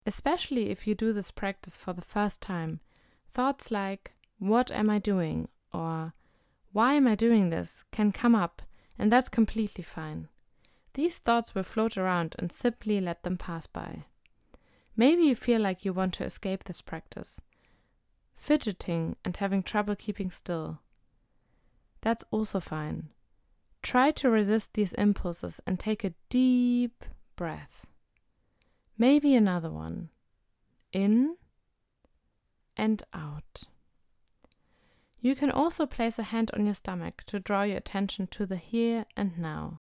Especially if you do this practice for the first time, thoughts like, "What am I doing?" or "Why am I doing this?" can come up, and that's completely fine. These thoughts will float around and simply let them pass by. Maybe you feel like you want to escape this practice, fidgeting and having trouble keeping still. That's also fine. Try to resist these impulses and take a deep breath. Maybe another one. In and out. You can also place a hand on your stomach to draw your attention to the here and now.